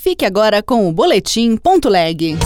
Fique agora com o Boletim.leg.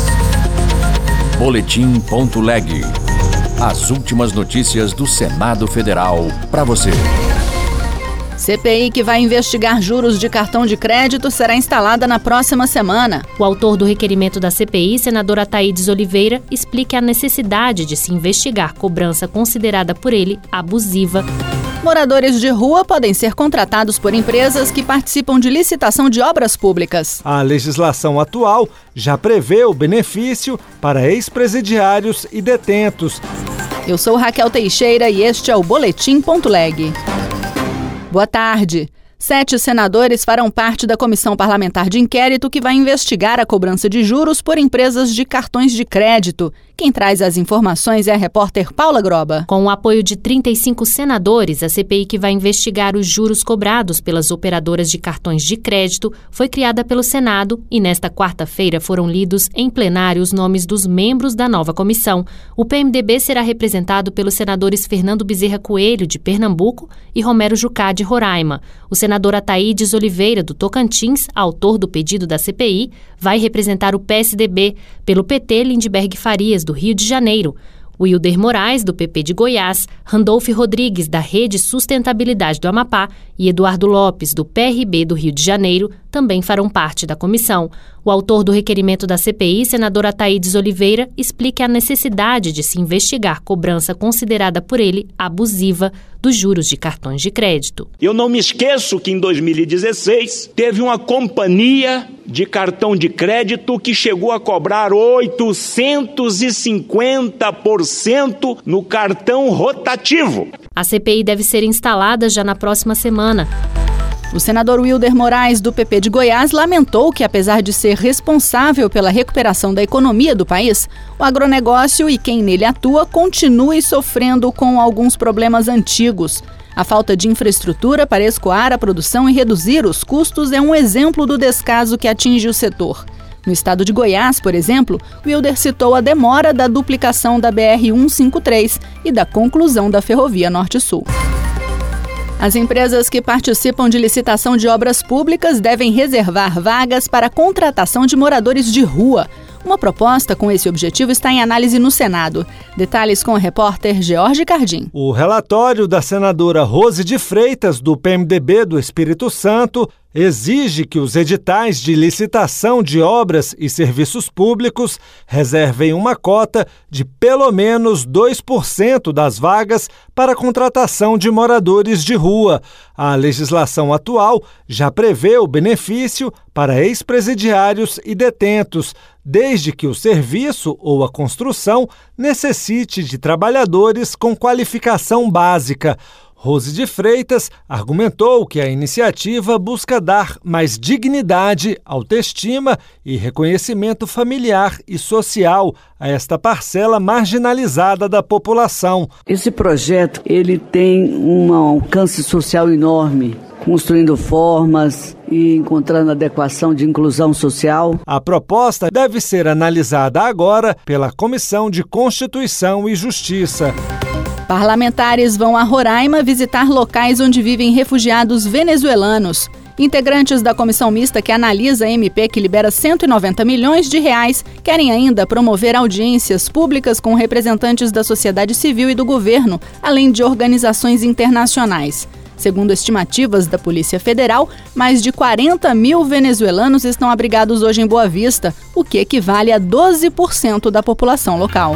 Boletim.leg. As últimas notícias do Senado Federal para você. CPI que vai investigar juros de cartão de crédito será instalada na próxima semana. O autor do requerimento da CPI, senador Ataídes Oliveira, explica a necessidade de se investigar cobrança considerada por ele abusiva. Moradores de rua podem ser contratados por empresas que participam de licitação de obras públicas. A legislação atual já prevê o benefício para ex-presidiários e detentos. Eu sou Raquel Teixeira e este é o Boletim.leg. Boa tarde. 7 senadores farão parte da comissão parlamentar de inquérito que vai investigar a cobrança de juros por empresas de cartões de crédito. Quem traz as informações é a repórter Paula Groba. Com o apoio de 35 senadores, a CPI que vai investigar os juros cobrados pelas operadoras de cartões de crédito foi criada pelo Senado e nesta quarta-feira foram lidos em plenário os nomes dos membros da nova comissão. O PMDB será representado pelos senadores Fernando Bezerra Coelho, de Pernambuco, e Romero Jucá, de Roraima. O senador Ataídes Oliveira, do Tocantins, autor do pedido da CPI, vai representar o PSDB, pelo PT Lindbergh Farias, do Rio de Janeiro. Wilder Moraes, do PP de Goiás, Randolfo Rodrigues, da Rede Sustentabilidade do Amapá e Eduardo Lopes, do PRB do Rio de Janeiro, também farão parte da comissão. O autor do requerimento da CPI, senador Ataídes Oliveira, explica a necessidade de se investigar cobrança considerada por ele abusiva dos juros de cartões de crédito. Eu não me esqueço que em 2016 teve uma companhia de cartão de crédito que chegou a cobrar 850% no cartão rotativo. A CPI deve ser instalada já na próxima semana. O senador Wilder Moraes, do PP de Goiás, lamentou que, apesar de ser responsável pela recuperação da economia do país, o agronegócio e quem nele atua continue sofrendo com alguns problemas antigos. A falta de infraestrutura para escoar a produção e reduzir os custos é um exemplo do descaso que atinge o setor. No estado de Goiás, por exemplo, Wilder citou a demora da duplicação da BR-153 e da conclusão da Ferrovia Norte-Sul. As empresas que participam de licitação de obras públicas devem reservar vagas para a contratação de moradores de rua. Uma proposta com esse objetivo está em análise no Senado. Detalhes com o repórter George Cardim. O relatório da senadora Rose de Freitas, do PMDB do Espírito Santo, exige que os editais de licitação de obras e serviços públicos reservem uma cota de pelo menos 2% das vagas para a contratação de moradores de rua. A legislação atual já prevê o benefício para ex-presidiários e detentos, desde que o serviço ou a construção necessite de trabalhadores com qualificação básica. Rose de Freitas argumentou que a iniciativa busca dar mais dignidade, autoestima e reconhecimento familiar e social a esta parcela marginalizada da população. Esse projeto ele tem um alcance social enorme, construindo formas e encontrando adequação de inclusão social. A proposta deve ser analisada agora pela Comissão de Constituição e Justiça. Parlamentares vão a Roraima visitar locais onde vivem refugiados venezuelanos. Integrantes da comissão mista que analisa a MP que libera R$190 milhões querem ainda promover audiências públicas com representantes da sociedade civil e do governo, além de organizações internacionais. Segundo estimativas da Polícia Federal, mais de 40 mil venezuelanos estão abrigados hoje em Boa Vista, o que equivale a 12% da população local.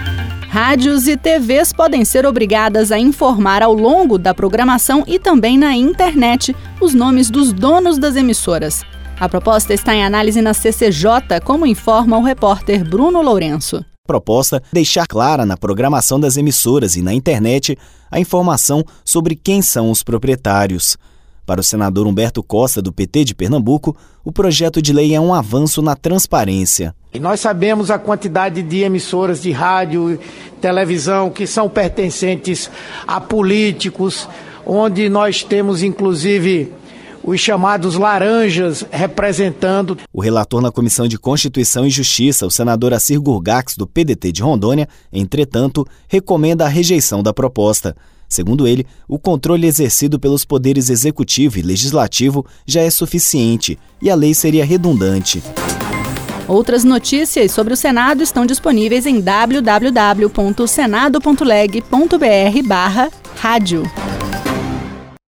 Rádios e TVs podem ser obrigadas a informar ao longo da programação e também na internet os nomes dos donos das emissoras. A proposta está em análise na CCJ, como informa o repórter Bruno Lourenço. A proposta deixar clara na programação das emissoras e na internet a informação sobre quem são os proprietários. Para o senador Humberto Costa, do PT de Pernambuco, o projeto de lei é um avanço na transparência. E nós sabemos a quantidade de emissoras de rádio e televisão que são pertencentes a políticos, onde nós temos inclusive os chamados laranjas representando. O relator na Comissão de Constituição e Justiça, o senador Assir Gurgax, do PDT de Rondônia, entretanto, recomenda a rejeição da proposta. Segundo ele, o controle exercido pelos poderes executivo e legislativo já é suficiente e a lei seria redundante. Outras notícias sobre o Senado estão disponíveis em www.senado.leg.br/rádio.